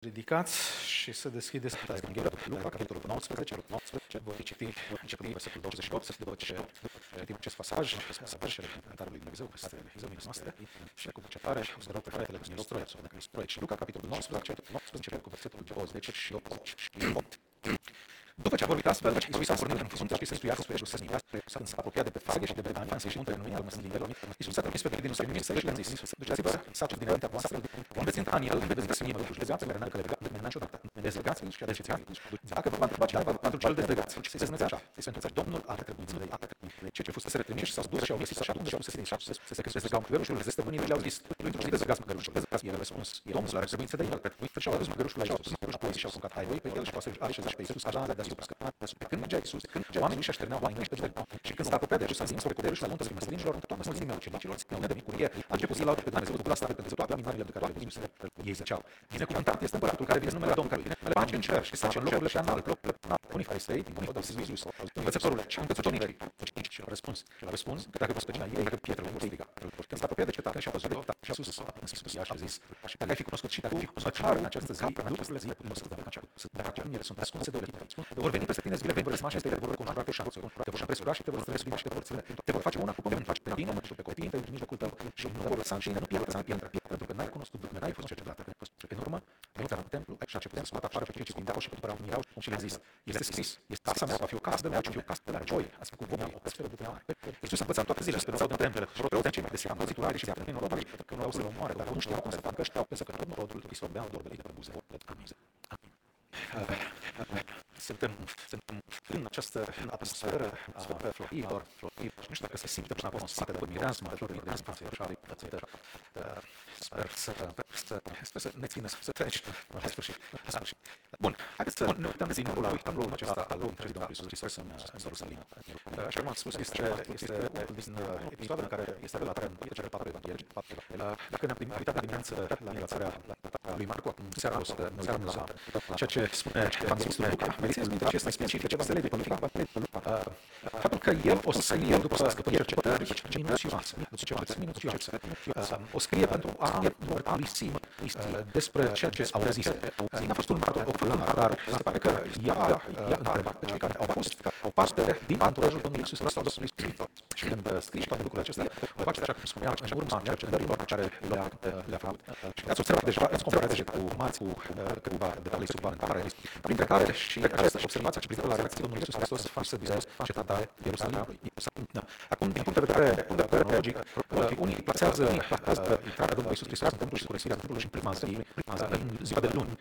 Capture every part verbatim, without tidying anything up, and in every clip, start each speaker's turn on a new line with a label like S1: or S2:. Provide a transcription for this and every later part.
S1: Ridicați și să deschideți Evanghelia după Luca, capitolul nouăsprezece, nouăsprezece. Voi citi începând cu versetul douăzeci și opt, după ce citim acest pasaj, pasajele Cuvântarea lui Dumnezeu, peste zilele noastre, și cu cercetare, o să rog pe fratele Nistoroiec, sau dacă Nistoroiec și Luca, capitolul nouăsprezece, nouăsprezece, cu versetul douăzeci și opt. După ce a vorbit astfel, Iisus a pornit în fruntea și se stuia spre Ierusalim. Când s-a apropiat de Betfage și de Betania, se ieși un tren numit Măslinilor, Iisus a trimis pe prietenii săi numiți și le-a zis: duceți-vă saci dinaintea voastră, când veți intra în el, veți găsi măduși, legați pe care legați, niciodată, dezlegați-l și adeșeți-l. Dacă vă va întreba cineva pentru cel dezlegați, și să spuneți așa, să spuneți: Domnul are trebuință de ei. Cei ce fusese retrimiși s-au dus și au găsit și atunci au se se dezlegau măgărușul, le stăpânii le-au zis: pentru ce dezlegați măgărușul? El a răspuns: Domnul are trebuință de el. Și au adus măgărușul la Iisus. Măgărușul și au aruncat hainele pe el și au așezat pe Iisus așa deasupra. Când mergea Iisus, oamenii își așterneau hainele și tăceau. Și când s-a apropiat de Ierusalim, spre coderușul la muntele măslinilor, toată mulțimea ucenicilor, spuneau de bucurie, a început să laudă pe Dumnezeu cu glas tare pentru toate minunile de care le văzuse, ei zăceau. Binecuvântat este împăratul care vine în numele Domnului, pace în cer și sace în locurile prea înalte. Unii farisei, unii au dat lui Iisus, învățătorule, și învățătorii și au răspuns, și au răspuns că dacă vă ei, dacă Pietru vor striga. Când s-a apropiat de cetate și a văzut de și Iisus a zis: dacă ai fi cunoscut și dacă ai fi cunoscut în această zi, lucrurile zi, nu să dacă ele sunt ascunse de ochi, vor veni peste tine zile, vor răsmași, te vor recunoaște pe șanțuri, te vor împresura și te vor străsui și te vor ține, te vor face una cu pământ, face pe tine și pe copiii tăi în mijlocul tău și nu te vor lăsa și nu pierdă să pierdă, pentru că n-ai cunoscut, n-ai fost cercetat. În urmă, a intrat în templu și a început să scoată afară pe cei ce vindeau și cumpărau mirau și le-a zis: este scris, este casa mea va fi o casă de mea, o casă de la joi, ați făcut voi o sferă de tăiare. Iisus a învățat toate zilele, spre de temple, rodeau de cei mai deseam, ziturare și de robavi, că nu au să-l omoare, dar nu știau cum să facă, știau că să că tot rodul îi sorbeau dorbelite pe buze. Suntem, suntem în această atmosferă a florilor, nu știu dacă se simte până acum spate de mireasma, florilor de spațiu, așa, sper să, să, sper să ne țină să treci la sfârșit. Bun, haideți să ne uităm zi la tabloul acesta al lui Domnului Iisus Hristos în Ierusalim. Așa cum am spus, este unul din episoadele în care este relatarea în cele patru evanghelii. Dacă ne-am uitat de dimineață la relatarea lui Marcu, acum seara o să ne uităm la ceea ce spune Evanghelistul Luca. Vedeți, dintre acesta specific, ceva se lege pe Luca, faptul că el o să scrie după scăpări cercetări minuțioase, minuțioase, o scrie pentru a mărturisi despre ceea ce au zis. N-a fost un martor, dar se pare că ea întreba pe cei care au fost o parte din anturajul Domnului Iisus Hristos. Și când scrii toate lucrurile acestea, o faci așa cum spunea, în urma cercetărilor pe care le-a făcut. Și ați observat deja, ați comparat deja cu marți, cu câteva detalii suplimentare, printre care și această observație ce privește la reacția Domnului Iisus Hristos față de cetatea Ierusalimului. Acum, din punct de vedere cronologic, unii plasează intrarea Domnului Iisus Hristos în templu și părăsirea templului în prima zi, în ziua de luni.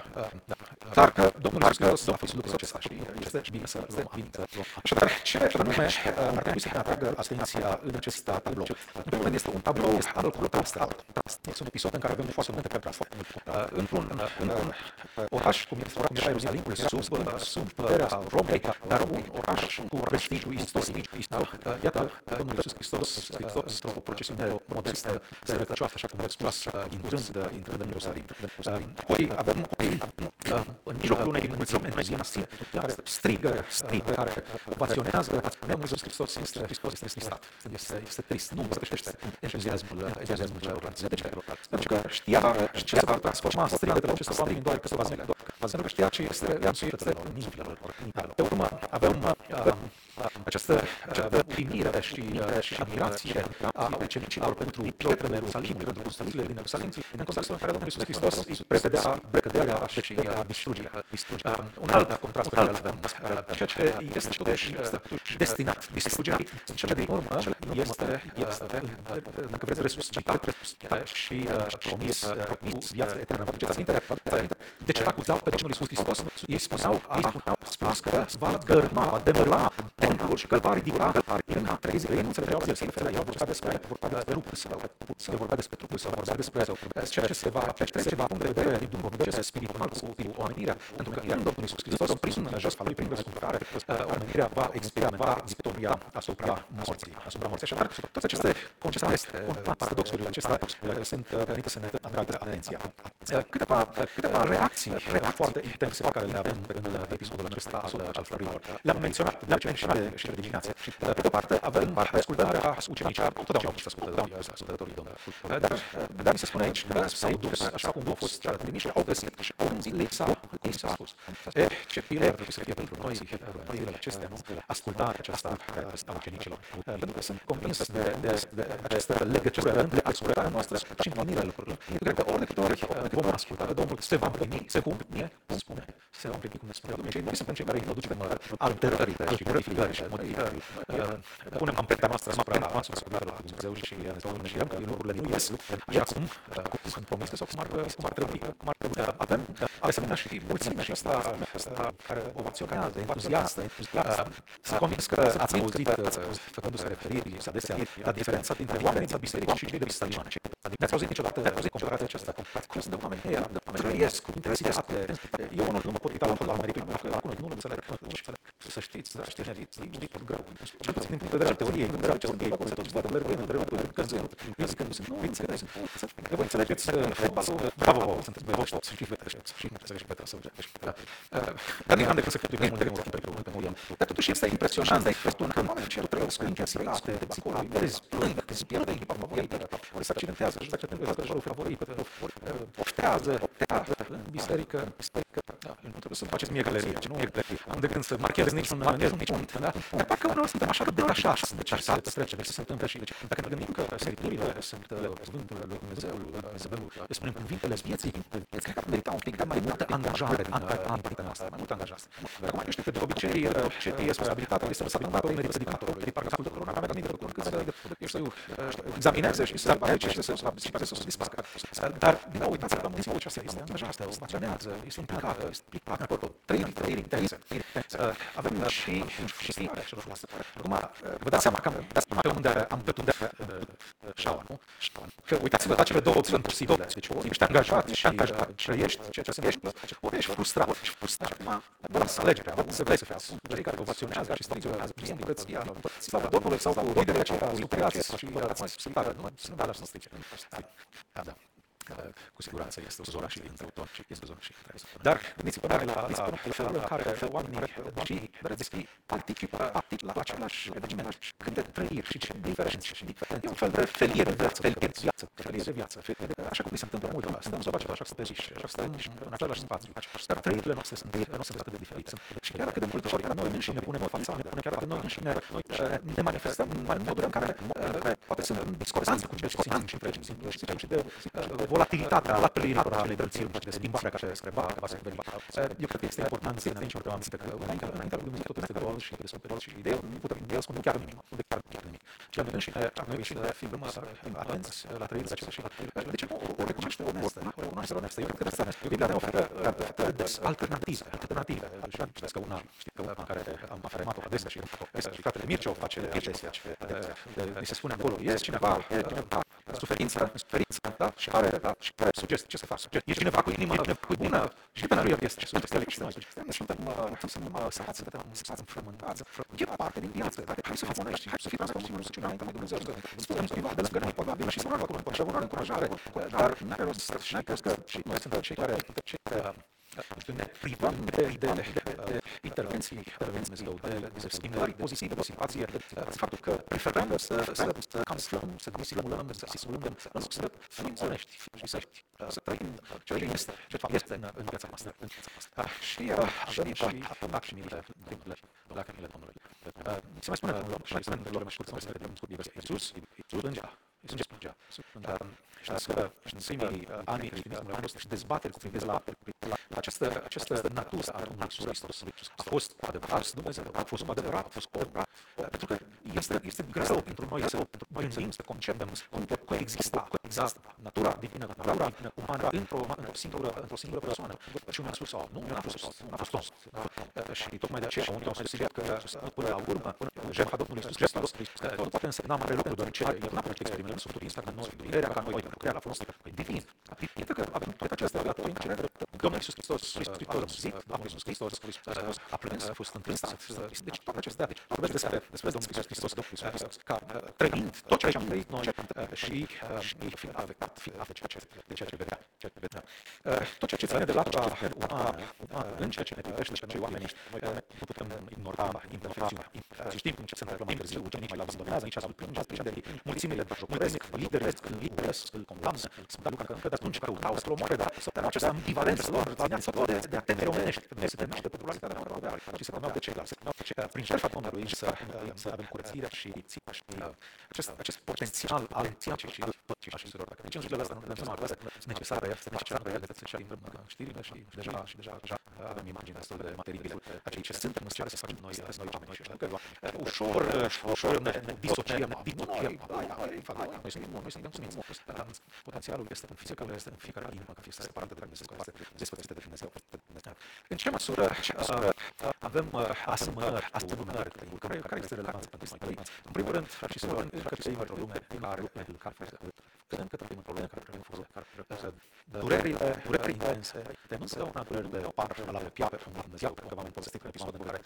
S1: Dar că Domnul Iisus Hristos a fost lucrul acesta și este bine să luăm aminte. Așadar, ce anume ar trebui să ne atragă atenția în acest tablou? În primul rând, este un tablou al culturii astral. Este un episod în care avem foarte multe contraste. Într-un oraș cum este oraș Ierusalimul, sub puterea Romei, dar un oraș cu prestigiu istoric. Iată, Domnul Iisus Hristos, într-o procesiune modestă, sărbătăcioasă, așa cum expus, intrând, intrând în Ierusalim. Apoi avem în mijlocul unei mulțimi entuziaste care strigă, strigă, care ovaționează, Domnul Iisus Hristos este Hristos este tristat, este, este trist, nu împărtășește entuziasmul, entuziasmul celorlalți. De ce? Pentru că știa, știa să va transforma strigătele acestor oameni în doar câteva zile. Pentru că știa ce este reamțuită în inimilor. Pe urmă avem această uimire și, și admirație a ucenicilor pentru pietrele în Ierusalim, pentru construcțiile din Ierusalim, în contextul în care Domnul Iisus Hristos prevedea precăderea și distrugerea. Un alt contrast pe care îl avem, ceea ce este totuși destinat distrugerea, cel din urmă este, dacă vreți, resuscitat și promis cu viața eternă. Vă duceți aminte de ce acuzau pe Domnul Iisus Hristos? Ei spuneau, a spus că va gărma, va demăla templul și că îl va ridica în trei zile. Ei nu înțelegeau să se referă, ei vorbea despre trupul său, se vorbea despre trupul său, vorbea despre ceea ce se va, ceea ce se va punct de vedere din punct de vedere spiritual cu omenirea, pentru că în Domnul Iisus Hristos, prin jertfa lui, prin răscumpărare, omenirea va experimenta victoria asupra morții, asupra morții. Așadar, toate aceste concepte, paradoxurile acestea sunt venite să ne atragă atenția. Câteva, câteva reacții foarte intense pe care le avem în episodul acesta al, al florilor. Le-am menționat, le-am menționat și de dimineață. Pe de o parte, avem ascultarea ucenicilor, totdeauna au fost ascultătorii, ascultătorii Domnului. Dar, dar mi se spune aici că s-au dus, așa cum au fost trimiși, au găsit și au zis, lipsa, lipsa a spus. E, ce pile ar trebui să fie pentru noi, în zilele acestea, nu? Ascultarea aceasta a ucenicilor. Pentru că sunt convins de, de, de această legătură între ascultarea noastră și împlinirea lucrurilor. Eu cred că ori de câte ori vom asculta de Domnul, se va împlini, se cum spune, spune, se va împlini cum ne spune Domnul. Noi suntem cei care introducem alterări și modificări și modificări. Punem amprenta noastră asupra asupra lui Dumnezeu și ne spune că lucrurile nu ies așa cum sunt promise sau cum ar, cum ar trebui. Cum ar trebui. Avem, de asemenea, și mulțimea și asta care ovaționează, entuziastă. Sunt convins că ați auzit, făcându-se referiri adesea, la diferența dintre oamenii de biserică și cei de biserică. Ne-ați auzit niciodată, ne-ați auzit comparația aceasta? Cum sunt de oameni ăia, trăiesc cu intensitate. Eu unul nu mă pot uita la la meritul, dacă unul nu îl înțeleg. Să știți, să știți, știți, tot greu. Cel puțin din punct de vedere al teoriei, nu vreau teoriei, acolo se tot văd mergând, mergând, căzând. Eu zic că nu sunt, nu înțelegeți. Că voi înțelegeți fotbalul, bravo, sunteți băieți toți, și vedeți, și înțelegeți pe să vedeți. Dar nu am decât să cheltuim multe multe pentru multe multe. Dar totuși este impresionant faptul că oamenii ce trăiesc cu intensitate, de psihologie, plâng, îți pierde echipa favorită, ori se accidentează, și se accidentează jocul favorit, oftează, oftează în biserică, biserică. Nu trebuie să faceți mie galerie, nu e galerie. Am de gând să marchez niciun niciun, da? Dar parcă uneori suntem așa de detașați, detașați, să trecem, să se întâmple și dacă ne gândim că seriturile sunt cuvântul lui Dumnezeu, să spunem cuvintele vieții, cred că am meritat un pic de mai multă angajare din partea noastră, mai multă angajare. Dar acum eu știu că de obicei ce e responsabilitatea este responsabilitatea unui predicator, parcă ascultătorul nu avea nimic de făcut, să examineze și să aplice și să se disparcă. Dar, din nou, uitați că mulțimea aceasta este angajată, o staționează, este implicată, este implicată acolo, trăiri, trăiri intense. Avem și și stare celor noastre. Acum, vă dați seama că pe unde am pe unde șaua, nu? Că uitați-vă la cele două opțiuni posibile. Deci ori ești angajat și trăiești ceea ce se întâmplă, ori ești frustrat. Ești frustrat. Acum, vă dați alegerea, vă să vreți să fiați cei care ovaționează și strigă, prin curăția, slavă Domnului sau liderii aceia stupiați și să pară, nu? Să nu dea la să strige. Da. Cu siguranță este o zonă și între autor și este o zonă și între. Dar gândiți-vă la felul în care oamenii și vedeți participă activ la același eveniment, când de trăiri și ce diferențe și diferențe. E un fel de felie de viață, felie de viață, felie de viață. Așa cum mi se întâmplă mult, stăm să facem așa să trăiți și așa să trăiți în același spațiu. Dar trăirile noastre sunt atât de diferite. Și chiar că de multe ori noi înșine punem în fața, chiar că noi înșine ne manifestăm în modul în care poate sunt în discordanță cu ceea ce simțim și trecem și de volatilitatea la trăirilor acelei drățiri și de schimbarea care se va veni. Eu cred că este important să ne aducem că înainte lui Dumnezeu totul este greu și descoperit și de el nu putem de el spune chiar nimic, nu de chiar chiar nimic. Și la noi și noi și de filmă atenți la trăirile acestea și de ce nu o recunoaște onestă, o recunoaște onestă. Eu cred că asta Biblia ne oferă alternative, alternative. Știți că una, știți că una care am afirmat-o adesea și fratele Mircea o face adesea. Mi se spune acolo, este cineva suferință, suferință, da? Și are, da? Și care sugestii, ce să faci? E cineva cu inima bună și pentru el este. Și suntem și noi suntem suntem sărați, suntem sărați, frământați. E parte din viață. Hai să fim onești, hai să fim transformați în rugăciune înaintea lui Dumnezeu. Spunem cuiva de lângă noi, probabil, și să urmăm cu încurajare, dar n-are rost să știți că și noi suntem cei care ne privăm de, de, de intervenții, intervenții Dumnezeu, de, de schimbări pozitive de situație, faptul că preferăm să, să, să camuflăm, să disimulăm, să disimulăm, în loc să fim onești și să, să trăim ceea ce este, ce este în, în viața noastră. Și avem și acțiunile, lacrimile Domnului. Se mai spune un loc, și mai spune în loc, și să mai spune Iisus, Iisus plângea, Iisus plângea. Știți că în primii ani creștinismului au fost și dezbateri cu privire la această, această natură a Domnului Iisus Hristos. A fost cu adevărat Dumnezeu, a fost cu adevărat, a fost cu adevărat, pentru că este, este greu pentru noi să gândim, să concepem cum pot coexista, coexista natura divină, natura divină umană într-o, într-o singură, într-o singură persoană. Și unul a spus, nu, nu a fost Iisus, nu a fost Iisus. Și tocmai de aceea unii au spus că până la urmă, jertfa Domnului Iisus Hristos nu poate însemna mare lucru, deoarece El n-a putut experimentăm Sfântul Instant în noi, durerea ca noi, pentru că ea a fost divin. Iată că avem toate acestea la toi în cerere, Domnul Iisus Hristos, Hristos, zi, Domnul Iisus Hristos a plâns, a fost întrânsat. Deci toate acestea, vorbesc despre, despre Domnul Iisus Hristos, Domnul Iisus Hristos, ca trăind tot ceea ce am trăit noi și fiind afectat, fiind afectat de ceea ce vedea. Tot ceea ce ține de latura umană, în ceea ce ne privește și pe noi oamenii, nu putem ignora imperfecțiunea. Știm ce se întâmplă mai târziu, ucenicii mai l-abandonează, nici ascult plângea, prinderii, mulțimile îl jocuresc, lideresc, îl lideresc, îl condamnă, sunt Luca că încă de atunci căutau să-l omoare, dar această ambivalență lor, viața lor de a temere omenești, se temește de popularitatea pe care o aveau și se temeau de ceilalți, se temeau de ceilalți. Prin jertfa Domnului să avem curățirea și acest potențial al păcii și al păcii și surilor. Dacă nici în zilele astea nu ne dăm seama că este necesară, este necesară realități și din știrile și deja și deja avem imagini destul de materiale a ceea ce suntem în stare să facem noi noi oameni și știu că ușor ușor ne disociem din noi, noi suntem noi suntem sumiți. Potențialul este în fiecare este în fiecare inimă, că fie separată de Dumnezeu, este despărțită de Dumnezeu. În ce măsură avem asemănări, asemănări care care este relevanță pentru noi? În primul rând, și să vedem că trăim într-o lume care credem că trăim într-o lume care trăim într-o durerile, durerile intense, de întotdeauna durerile apar la piape în Dumnezeu, pentru că v-am povestit în episodul în care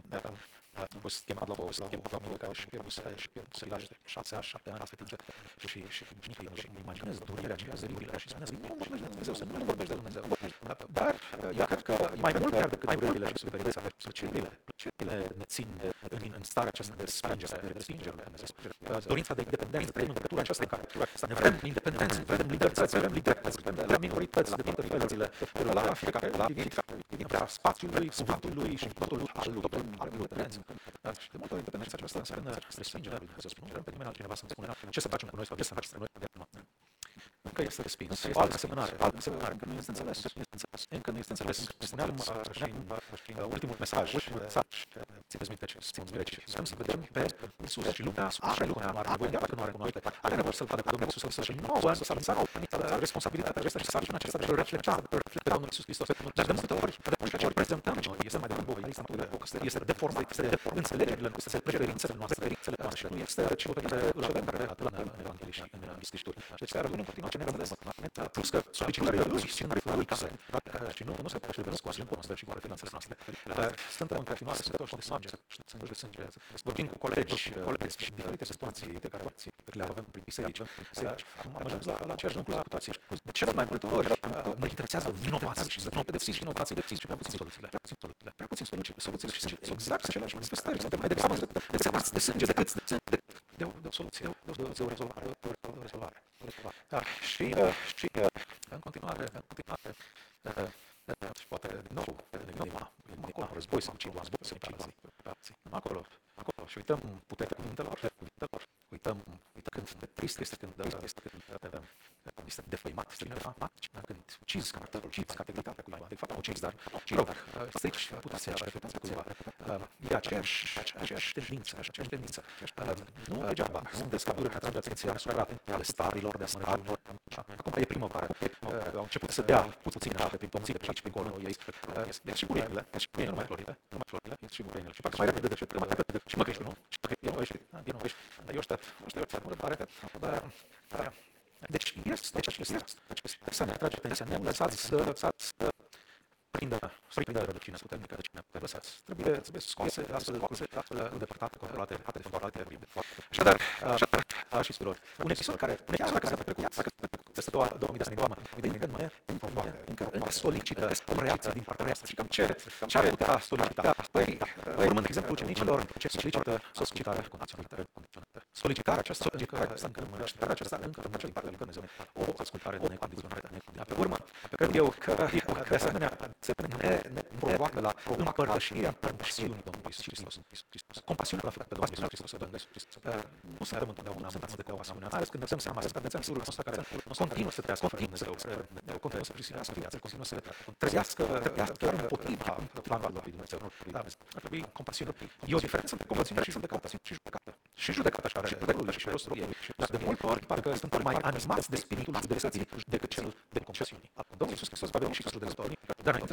S1: am fost chemat la o chemat la mine și am fost să ilași de șase ani, șapte ani, fetiță și și și imaginez durerea aceea, zăriurile și spuneți, nu vorbești de Dumnezeu, să nu vorbești de Dumnezeu. Dar eu cred că mai mult chiar decât durerile și suferința, plăcerile, plăcerile ne țin în starea aceasta de respingere, de respingere de Dumnezeu. Dorința de independență, trăim în legătura aceasta în care ne vrem independență, vrem libertăți, vrem libertăți, vrem la minorități de toate felurile, la fiecare, la fiecare spațiului, sfatului și totul al lui, al lui independență. Și de multe ori independența aceasta înseamnă respingerea lui Dumnezeu. Spune, pe nimeni altcineva să-mi spune ce să facem cu noi sau ce să facem cu noi de noapte. Încă este respins. O altă asemănare, altă asemănare, încă nu este înțeles. Încă nu este înțeles. Spuneam și ultimul mesaj, ultimul mesaj, țineți minte ce țineți minte ce. Vrem să vedem pe Iisus și lumea are lumea are nevoie, iar dacă nu are cunoaște, are nevoie să-L vadă pe Domnul Iisus Hristos și nouă să lăsăm responsabilitatea aceasta și sarcina aceasta de a reflecta pe Domnul Iisus Hristos. Dar de multe ori, de multe ori prezentăm noi, este mai degrabă este deformat, este de înțelegerile noastre, preferințele noastre, preferințele noastre și nu este ce îl avem în Evanghelie și în Scripturi. Deci să rămânem în continuare ce ne rămâne. Plus că solicitările lui sunt reflectate și nu nu se poate de răscoase în noastre și cu finanțele noastre. Suntem în continuare sătători de sânge, sânge de sânge. Vorbim cu colegi, colegi și diferite situații pe care le avem prin biserici. Am ajuns la aceeași concluzie cu toții. De cele mai multe ori mă interesează vinovații și să nu pedepsim și inovații de psihici și prea puțin soluțiile. Prea puțin soluțiile și sunt exact aceleași manifestări. Suntem mai degrabă de țepați de sânge decât de o soluție, de o rezolvare. Și și în continuare, în continuare, și poate din nou, din nou, acolo război să ucid, război să ucid, acolo, acolo, și uităm puterea cuvintelor, cuvintelor, uităm, uităm când de trist este când este când este defăimat, este defăimat, când ucizi caracterul, ucizi categoritatea cuiva, de fapt nu ucizi, dar rog, strici reputația și reputația cuiva. E aceeași, aceeași tendință, aceeași tendință. Nu degeaba, sunt descaburi care atrage atenția asupra ale starilor, de starilor. Acum e primăvară, au început să dea puțin ape prin pomții de pe aici, prin acolo, ei, e și burenile, e și burenile, nu mai florile, nu mai florile, e și burenile, și parcă mai repede decât, mai repede, și mă crești, nu? Și mă crești, eu nu ești, eu nu ești, dar eu aștept, eu aștept, nu răbdare, dar, deci, este, deci, este, să ne atrage atenția, ne lăsați să, lăsați să prindă, să prindă rădăcină puternică de cine te lăsați. Trebuie, trebuie scoase, astfel, astfel îndepărtate, controlate, controlate, așadar, așadar, și spilor, un episod care, un episod care s-a petrecut, s-a petrecut peste două mii de ani de oameni, încă nu e, încă solicită o reacție din partea noastră și cam ce, ce ar putea solicita? Păi, urmând exemplu ucenicilor, ce solicită solicitarea condiționată. Solicitarea aceasta, solicitarea aceasta încă solicitarea aceasta încă rămâne din partea lui Dumnezeu, o ascultare necondiționată. Pe urmă, cred eu că, de asemenea, se ne, ne provoacă la împărtășirea compasiunii Domnului Iisus Hristos. Compasiunea la fel pe Domnul Iisus Hristos. Nu suntem întotdeauna împărți de compasiune, mai ales când ne dăm seama, când ne dăm sigur ăsta care continuă să trăiască fără Dumnezeu, continuă să prisilească viața, continuă să trăiască chiar împotriva planului lui Dumnezeu. Ar trebui compasiune. E o diferență între compasiune și judecată. Și judecată. Și judecata și are judecătul și rostul ei. Dar de multe ori parcă suntem mai animați de spiritul judecății decât cel de compasiune. Domnul Iisus Hristos va veni și ca judecător, dar înainte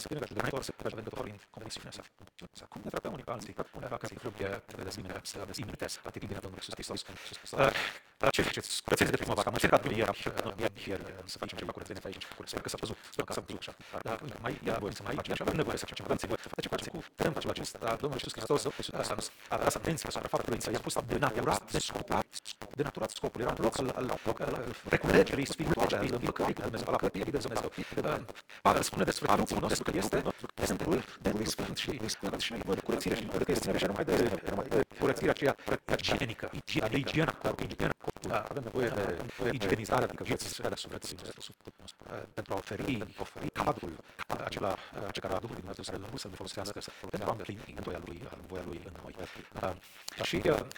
S1: să vină de judecător, să vină judecător în convențiunea sa. Cum ne tratăm unii pe alții, ca să trebuie de zimine, să dezimiteți atitudinea Domnului Iisus Hristos. Ce faceți? Curățenie de primăvară. Am încercat ieri, ieri să facem ceva curățenie pe aici. Sper că s-a văzut, sper că s-a văzut așa. Dar mai e nevoie să mai facem și avem nevoie să facem ceva. Să facem ceva cu putem face acesta. Domnul Iisus Hristos a tras atenția asupra faptului că i-a pus denaturat scopul, denaturat scopul. Era un loc al reculegerii spirituale, al împăcării cu Dumnezeu, al apropierii de Dumnezeu. Pavel spune despre trupul nostru că este templul Duhului Sfânt și curățirea și că este nevoie numai de curățirea aceea igienică, igiena corpului. Avem nevoie de igienizare, adică vieții de sufletul nostru, pentru a oferi cadrul acela care a Duhului Dumnezeu să-l să ne folosească pentru a îndeplini voia Lui, voia Lui în noi. Și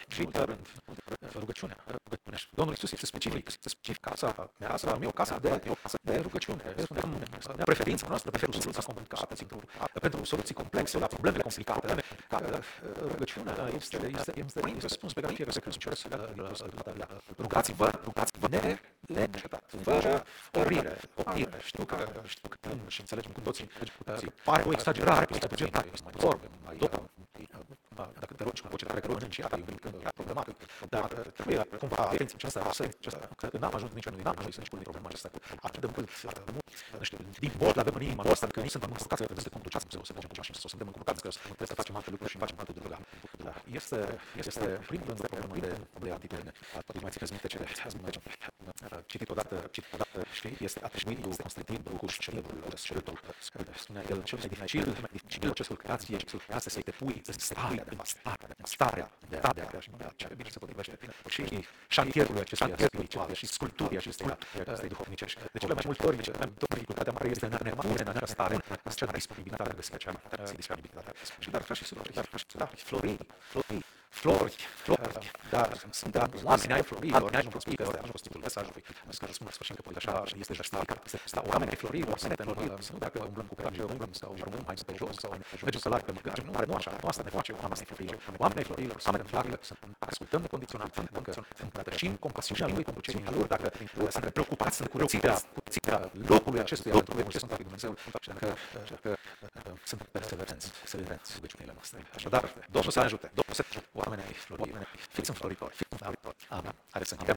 S1: rugăciunea. Domnul Iisus este specific, este specific casa mea, casa mea, o casă de, de rugăciune. Spunem, preferința noastră, preferul soluții complicate, pentru soluții complexe, la probleme complicate. Rugăciunea este, este, este un răspuns pe care fiecare credincios rugați-vă, rugați-vă ne, neîncetat, fără oprire, oprire. Știu că, știu că și înțelegem cu toții, pare o exagerare, o exagerare, mai vorbe, mai dacă te rogi cu voce tare, că rogi încetată, e un pic problematic, dar trebuie cumva atenție aceasta, cred că n-am ajuns niciodată, n-am ajuns nici cu problema aceasta, atât de mult, nu știu, din bord avem în inima noastră, că nici suntem încurcați că trebuie să conduceați Dumnezeu, să mergem cu mașini, să suntem încurcați că trebuie să facem alte lucruri și facem alte lucruri. Este, este primul rând de problemă de, de atitudine. Poate mai țineți minte ce am citit odată, citit odată, știi, este atribuitul Constantin Brâcuș, celebrul scriitor. Spunea el, cel mai dificil, mai dificil procesul creației, procesul creației să-i te pui în starea de starea, starea de a crea și ce bine se potrivește și șantierul acestuia spiritual și sculpturii acesteia duhovnicești. De cele mai multe ori, dificultatea mare este în a ne pune în această stare, în această disponibilitate de special, disponibilitate. Și dar, frați și surori, da, flori, flori, flori, flori, dar sunt dar oameni ai flori, oameni ai nu pot spune că ăsta nu pot spune mesajului. Să că răspund sfârșit că poate așa este justificat. Este oameni ai flori, oameni ai flori, nu dacă umblăm cu curaj, umblăm sau rămânem mai pe jos sau mergem să larg pe măcar, nu are nu așa, nu asta ne face oameni ai flori. Oameni ai flori, oameni îmi plac să ascultăm necondiționat, că împărtășim compasiunea lui pentru cei din jur, dacă suntem preocupați în curățirea locului acestuia pentru Duhul Sfânt al lui Dumnezeu și dacă suntem perseverenți, perseverenți rugăciunile noastre. Așadar, Domnul să ne ajute, Domnul să ne ajute, oameni ai flori, fiți înfloritori, fiți înfloritori. Amin. Haideți să încheiem.